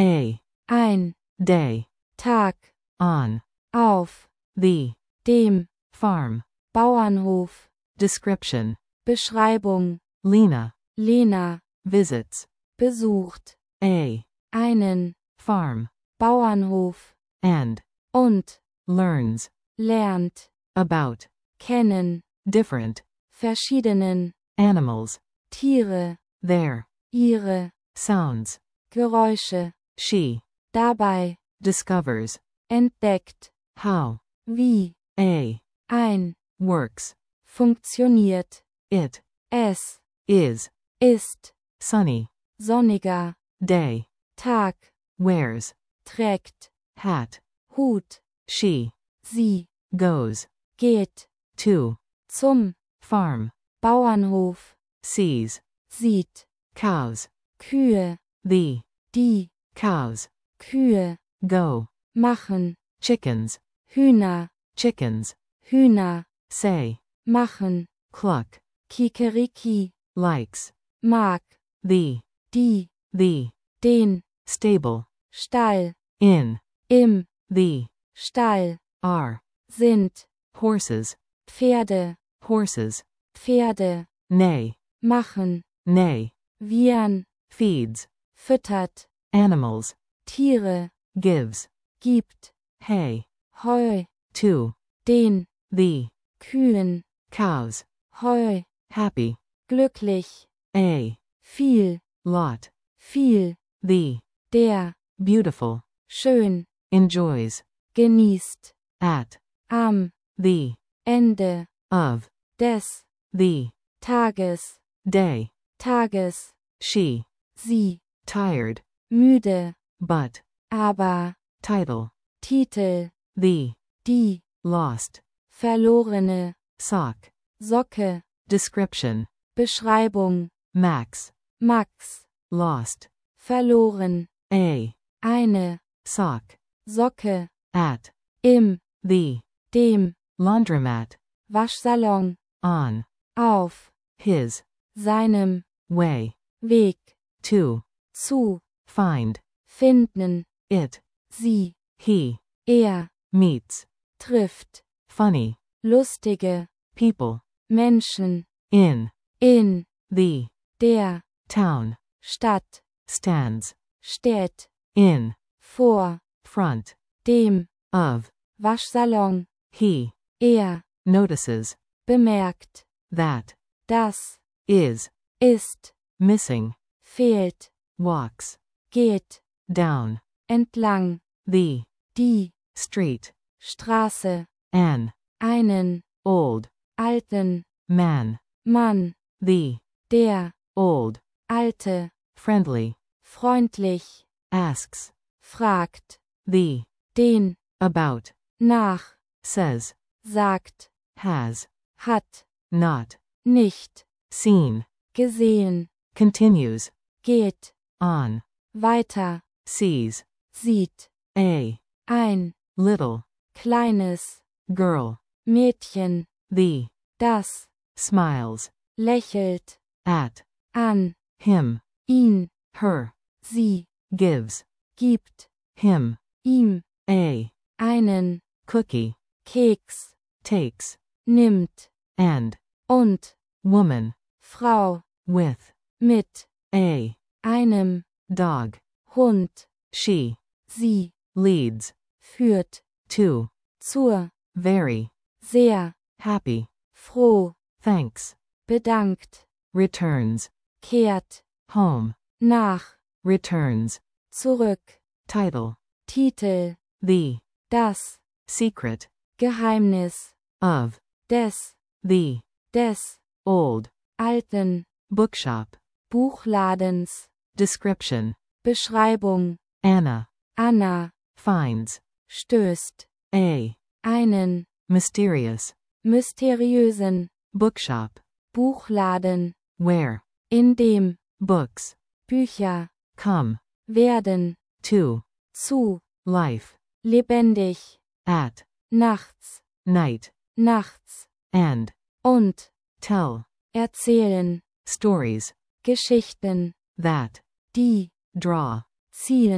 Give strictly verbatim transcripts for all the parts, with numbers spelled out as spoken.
A. ein, Day. Tag, On. auf, The. dem, Farm. Bauernhof, Description. Beschreibung, Lena. Lena, Visits. besucht, A. einen, Farm. Bauernhof, And. und, Learns. lernt, About. kennen, Different. verschiedenen, Animals. Tiere, There. ihre, Sounds. Geräusche, She. dabei, Discovers. entdeckt, How. wie, A. ein, Works. funktioniert, It. es, Is. ist, Sunny. sonniger, Day. Tag, Wears. trägt, Hat. Hut, She. sie, Goes. geht, To. zum, Farm. Bauernhof, Sees. sieht, Cows. Kühe, The. die, Cows. Kühe, Go. machen, Chickens. Hühner, Chickens. Hühner, Say. machen, Cluck. Kikeriki, Likes. mag, The. die, The. den, Stable. Stall, In. im, The. Stall, Are. sind, Horses. Pferde, Horses. Pferde, Neigh. machen, Neigh. wiehern, Feeds. füttert, Animals. Tiere, Gives. gibt, Hay. Heu, To. den, The. Kühen, Cows. Heu, Happy. glücklich, A. viel, Lot. viel, The. der, Beautiful. schön, Enjoys. genießt, At. am, The. Ende, Of. des, The. Tages, Day. Tages, She. sie, Tired. müde, But. aber, Title. Titel, The. die, Lost. verlorene, Sock. Socke, Description. Beschreibung, Max. Max, Lost. verloren, A. eine, Sock. Socke, At. im, The. dem, Laundromat. Waschsalon, On. auf, His. seinem, Way. Weg, To. zu, Find. finden, It. sie, He. er, Meets. trifft, Funny. lustige, People. Menschen, In. in, The. der, Town. Stadt, Stands. steht, In. vor, Front. dem, Of. Waschsalon, He. er, Notices. bemerkt, That. das, Is. ist, Missing. fehlt, Walks. geht, Down. entlang, The. die, Street. Straße, An. einen, Old. alten, Man. Mann, The. der, Old. alte, Friendly. freundlich, Asks. fragt, The. den, About. nach, Says. sagt, Has. hat, Not. nicht, Seen. gesehen, Continues. geht, On. weiter, Sees. sieht, A. ein, Little. kleines, Girl. Mädchen, The. das, Smiles. lächelt, At. an, Him. ihn, Her. sie, Gives. gibt, Him. ihm, A. einen, Cookie. Keks, Takes. nimmt, And. und, Woman. Frau, With. mit, A. einem, Dog. Hund, She. sie, Leads. führt, To. zur, Very. sehr, Happy. froh, Thanks. bedankt, Returns. kehrt, Home. nach, Returns. zurück, Title. Titel, The. das, Secret. Geheimnis, Of. des, The. des, Old. alten, Bookshop. Buchladens, Description. Beschreibung, Anna. Anna, Finds. stößt, A. einen, Mysterious. mysteriösen, Bookshop. Buchladen, Where. in dem, Books. Bücher, Come. werden, To. zu, Life. lebendig, At. nachts, Night. nachts, And. und, Tell. erzählen, Stories. Geschichten, That. die, Draw. ziehen,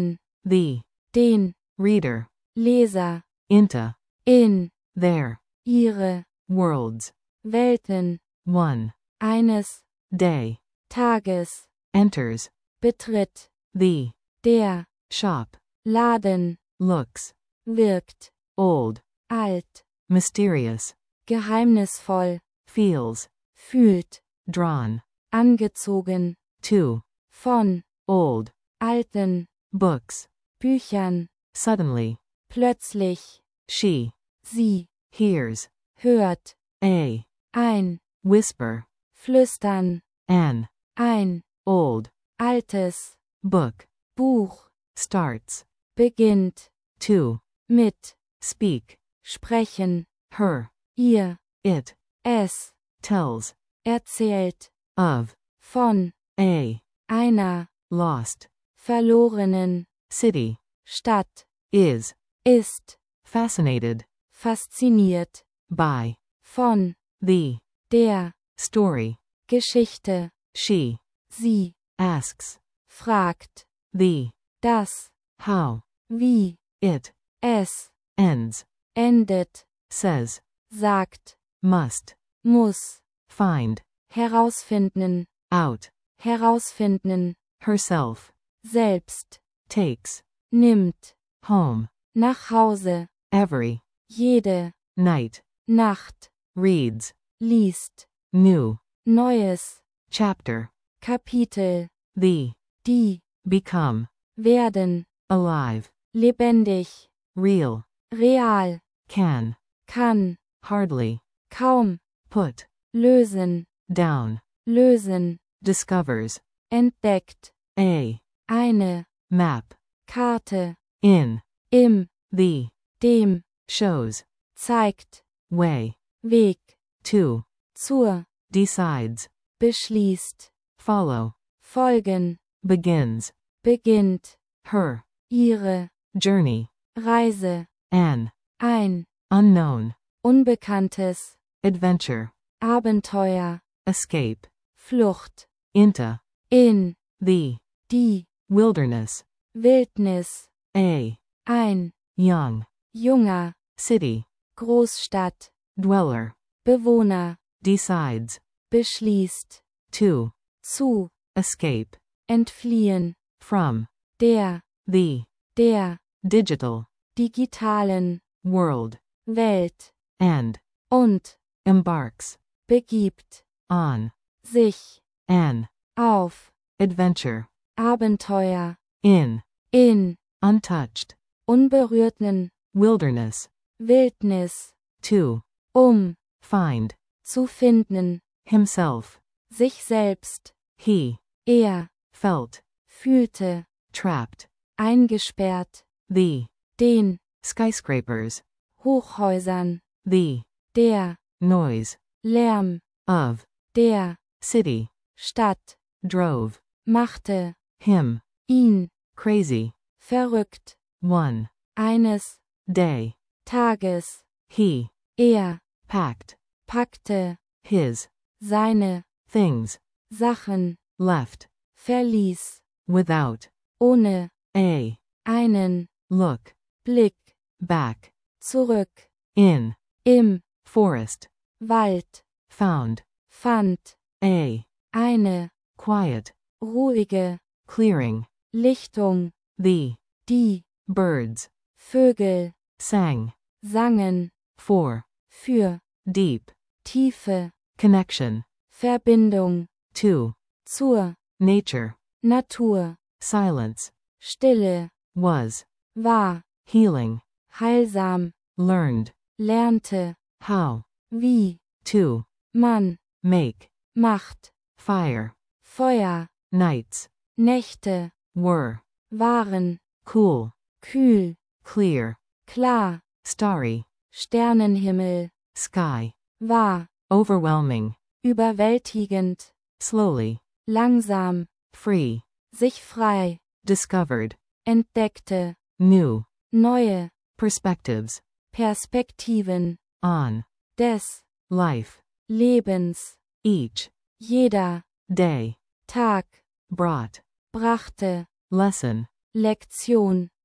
the, den, reader, Leser, into, in, their, ihre, worlds, Welten, one, eines, day, Tages, enters, betritt, the, der, shop, Laden, looks, wirkt, old, alt, mysterious, geheimnisvoll, feels, fühlt, drawn, angezogen, to, von, old, alten, books, Büchern, suddenly, plötzlich, she, sie, hears, hört, a, ein, whisper, flüstern, an, ein, old, altes, book, Buch, starts, beginnt, to, mit, speak, sprechen, her, ihr, it, es, tells, erzählt, of, von, a, einer, lost, verlorenen, city, Stadt, is, ist, fascinated, fasziniert, by, von, the, der, story, Geschichte, she, sie, asks, fragt, the, das, how, wie, it, es, ends, endet, says, sagt, must, muss, find, herausfinden, out, herausfinden, herself, selbst, takes, nimmt, home, nach Hause, every, jede, night, Nacht, reads, liest, new, Neues, chapter, Kapitel, the, die, become, werden, alive, lebendig, real, real, can, kann, hardly, kaum, put, lösen, down, lösen, discovers, entdeckt, a, eine, map, Karte, in, im, the, dem, shows, zeigt, way, Weg, to, zur, decides, beschließt, follow, folgen, begins, beginnt, her, ihre, journey, Reise, an, ein, unknown, Unbekanntes, adventure, Abenteuer, escape, Flucht, into, in, the, die, wilderness, Wildnis, a, ein, young, junger, city, Großstadt, dweller, Bewohner, decides, beschließt, to, zu, escape, entfliehen, from, der, the, der, digital, digitalen, world, Welt, and, und, embarks, begibt, on, sich, an, auf, adventure, Abenteuer, in, in, untouched, unberührten, wilderness, Wildnis, to, um, find, zu finden, himself, sich selbst, he, er, felt, fühlte, trapped, eingesperrt, the, den, skyscrapers, Hochhäusern, the, der, noise, Lärm, of, der, city, Stadt, drove, machte, him, ihn, crazy, verrückt, one, eines, day, Tages, he, er, packed, packte, his, seine, things, Sachen, left, verließ, without, ohne, a, einen, look, Blick, back, zurück, in, im, forest, Wald, found, fand, a, eine, quiet, ruhige, clearing, Lichtung, the, die, birds, Vögel, sang, sangen, for, für, deep, Tiefe, connection, Verbindung, to, zur, nature, Natur, silence, Stille, was, war, healing, heilsam, learned, lernte, how, wie, to, man, make, macht, fire, Feuer, nights, Nächte, were, waren, cool, kühl, clear, klar, starry, Sternenhimmel, sky, war, overwhelming, überwältigend, slowly, langsam, free, sich frei, discovered, entdeckte, new, neue, perspectives, Perspektiven, on, des, life, Lebens, each, jeder, day, Tag, brought, brachte, lesson, Lektion,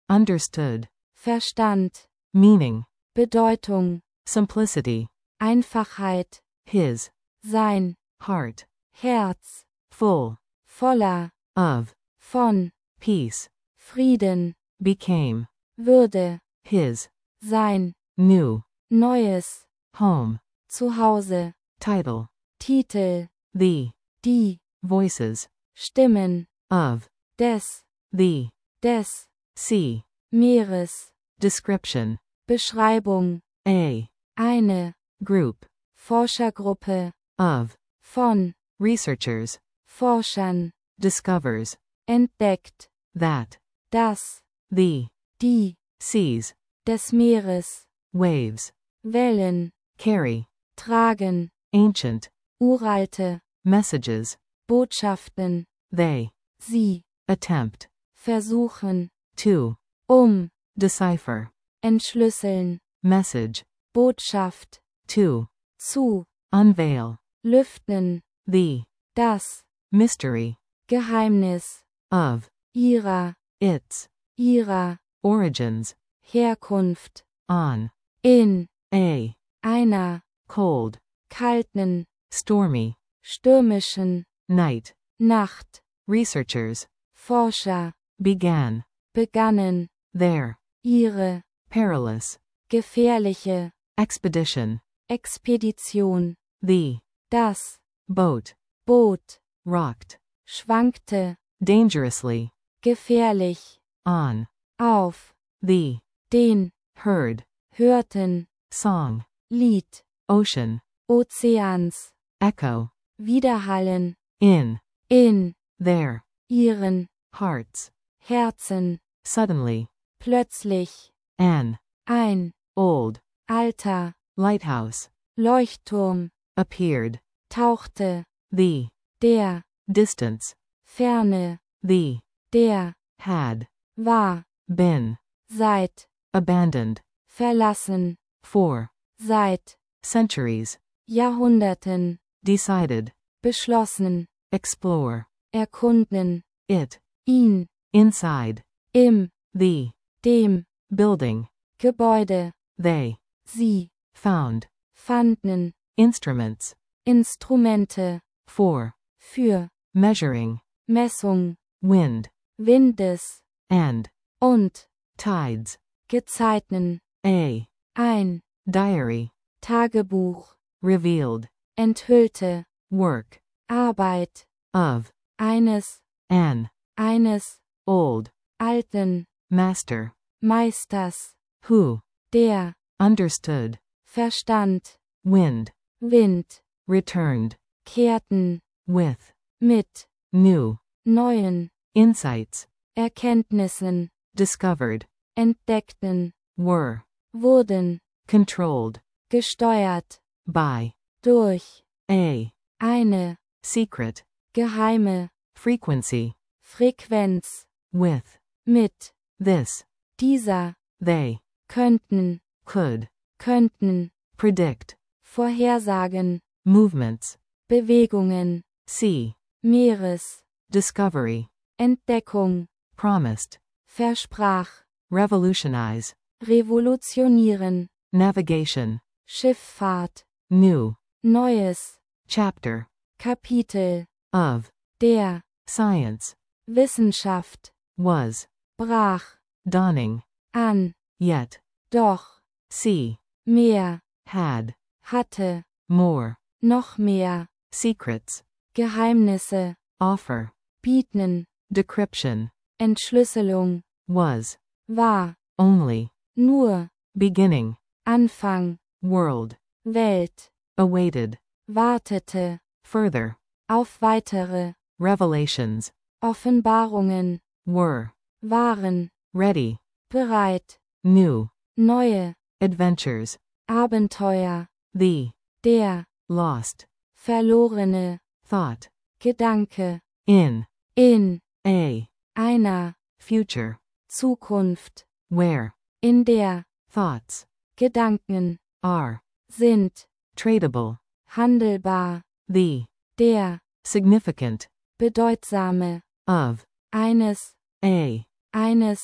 understood, Verstand, meaning, Bedeutung, simplicity, Einfachheit, his, sein, heart, Herz, full, voller, of, von, peace, Frieden, became, Würde, his, sein, new, Neues, home, Zuhause, title, Titel, the, die, voices, Stimmen, of, des, the, des, sea, Meeres, description, Beschreibung, a, eine, group, Forschergruppe, of, von, researchers, Forschern, discovers, entdeckt, that, das, the, die, seas, des Meeres, waves, Wellen, carry, tragen, ancient, uralte, messages, Botschaften, they, sie, attempt, versuchen, to, um, decipher, entschlüsseln, message, Botschaft, to, zu, unveil, lüften, the, das, mystery, Geheimnis, of, ihrer, its, ihrer, origins, Herkunft, on, in, a, einer, cold, kalten, stormy, stürmischen, night, Nacht, researchers, Forscher, began, begannen, their, ihre, perilous, gefährliche, expedition, Expedition, the, das, boat, Boot, rocked, schwankte, dangerously, gefährlich, on, auf, the, den, heard, hörten, song, Lied, ocean, Ozeans, echo, widerhallen, in, in, their, ihren, hearts, Herzen, suddenly, plötzlich, an, ein, old, alter, lighthouse, Leuchtturm, appeared, tauchte, the, der, distance, ferne, the, der, had, war, been, seit, abandoned, verlassen, for, seit, centuries, Jahrhunderten, decided, beschlossen, explore, erkunden, it, ihn, inside, im, the, dem, building, Gebäude, they, sie, found, fanden, instruments, Instrumente, for, für, measuring, Messung, wind, Windes, and, und, tides, Gezeiten, a, ein, diary, Tagebuch, revealed, enthüllte, work, Arbeit, of, eines, an, eines, old, alten, master, Meisters, who, der, understood, Verstand, wind, Wind, returned, kehrten, with, mit, new, neuen, insights, Erkenntnissen, discovered, entdeckten, were, wurden, controlled, gesteuert, by, durch, a, eine, secret, geheime, frequency, Frequenz, with, mit, this, dieser, they, könnten, could, könnten, predict, vorhersagen, movements, Bewegungen, see, Meeres, discovery, Entdeckung, promised, versprach, revolutionize, revolutionieren, navigation, Schifffahrt, new, Neues, chapter, Kapitel, of, der, science, Wissenschaft, was, brach, dawning, an, yet, doch, see, mehr, had, hatte, more, noch mehr, secrets, Geheimnisse, offer, bieten, decryption, Entschlüsselung, was, war, only, nur, beginning, Anfang, world, Welt, awaited, wartete, further, auf weitere, revelations, Offenbarungen, were, waren, ready, bereit, new, neue, adventures, Abenteuer, the, der, lost, verlorene, thought, Gedanke, in, in, a, einer, future, Zukunft, where, in der, thoughts, Gedanken, are, sind, tradable, handelbar, the, der, significant, bedeutsame, of, eines, a, eines,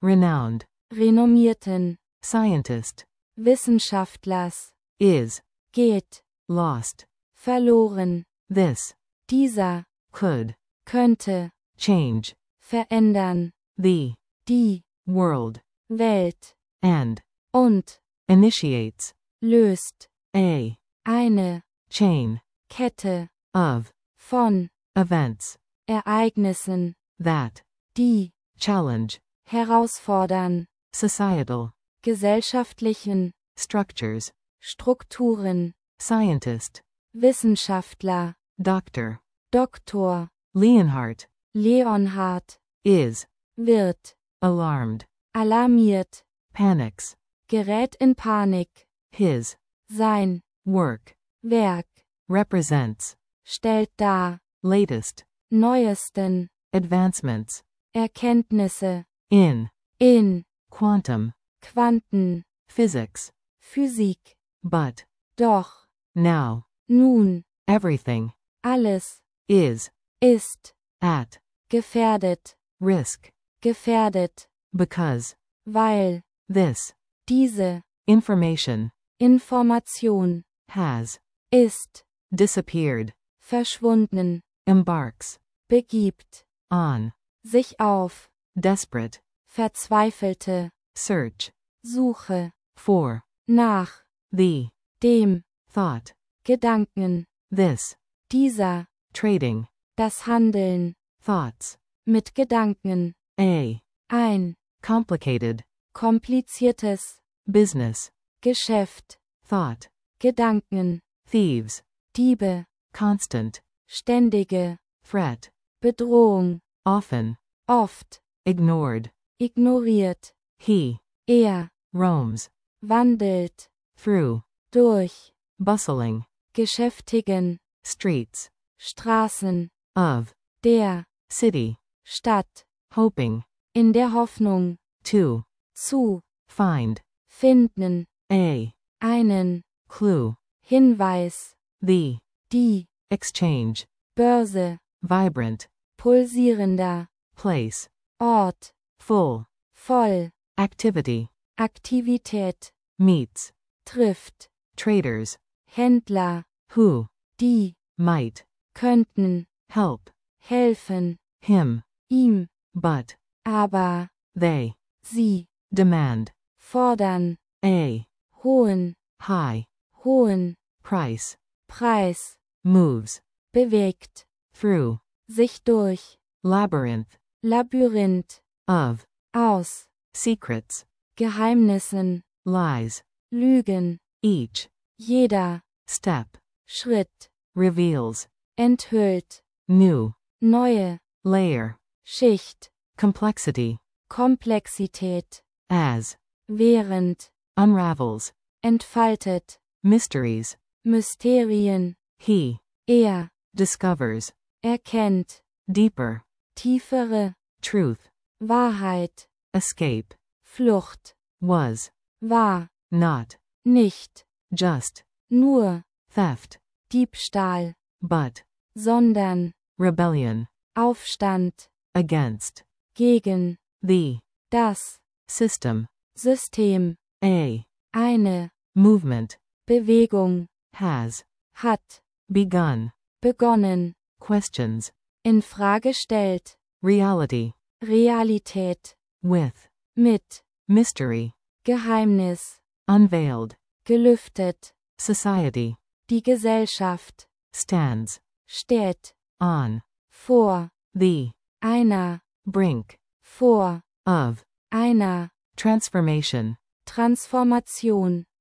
renowned, renommierten, scientist, Wissenschaftlers, is, geht, lost, verloren, this, dieser, could, könnte, change, verändern, the, die, world, Welt, and, und, initiates, löst, a, eine, chain, Kette, of, von, events, Ereignissen, that, die, challenge, herausfordern, societal, gesellschaftlichen, structures, Strukturen, scientist, Wissenschaftler, doctor, Doktor, Leonhardt, Leonhard, is, wird, alarmed, alarmiert, panics, gerät in Panik, his, sein, work, Werk, represents, stellt dar, latest, neuesten, advancements, Erkenntnisse, in, in, quantum, Quanten, physics, Physik, but, doch, now, nun, everything, alles, is, ist, at, gefährdet, risk, gefährdet, because, weil, this, diese, information, Information, has, ist, disappeared, verschwunden, embarks, begibt, on, sich auf, desperate, verzweifelte, search, Suche, for, nach, the, dem, thought, Gedanken, this, dieser, trading, das Handeln, thoughts, mit Gedanken, a, ein, complicated, kompliziertes, business, Geschäft, thought, Gedanken, thieves, Diebe, constant, ständige, threat, Bedrohung, often, oft, ignored, ignoriert, he, er, roams, wandelt, through, durch, bustling, geschäftigen, streets, Straßen, of, der, city, Stadt, hoping, in der Hoffnung, to, zu, find, finden, a, einen, clue, Hinweis, the, die, exchange, Börse, vibrant, pulsierender, place, Ort, full, voll, activity, Aktivität, meets, trifft, traders, Händler, who, die, might, könnten, help, helfen, him, ihm, but, aber, they, sie, demand, fordern, a, hohen, high, hohen, price, Preis, moves, bewegt, through, sich durch, labyrinth, Labyrinth, of, aus, secrets, Geheimnissen, lies, Lügen, each, jeder, step, Schritt, reveals, enthüllt, new, neue, layer, Schicht, complexity, Komplexität, as, während, unravels, entfaltet, mysteries, Mysterien, he, er, discovers, erkennt, deeper, tiefere, truth, Wahrheit, escape, Flucht, was, war, not, nicht, just, nur, theft, Diebstahl, but, sondern, rebellion, Aufstand, against, gegen, the, das, system, System, a, eine, movement, Bewegung, has, hat, begun, begonnen, questions, in Frage stellt, reality, Realität, with, mit, mystery, Geheimnis, unveiled, gelüftet, society, die Gesellschaft, stands, steht, on, vor, the, einer, brink, vor, of, einer, transformation, Transformation,